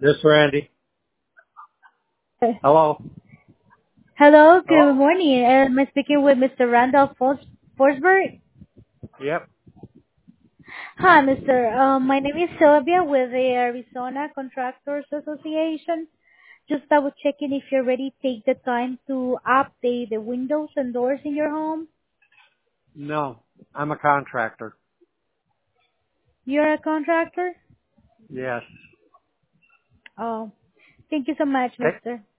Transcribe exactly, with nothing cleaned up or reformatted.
This Randy. Hello. Hello, good Hello. morning. Am I speaking with Mister Randolph Fors- Forsberg? Yep. Hi, Mister Um, my name is Sylvia with the Arizona Contractors Association. Just double checking if you're ready to take the time to update the windows and doors in your home. No, I'm a contractor. You're a contractor? Yes. Oh, thank you so much, Okay. Mister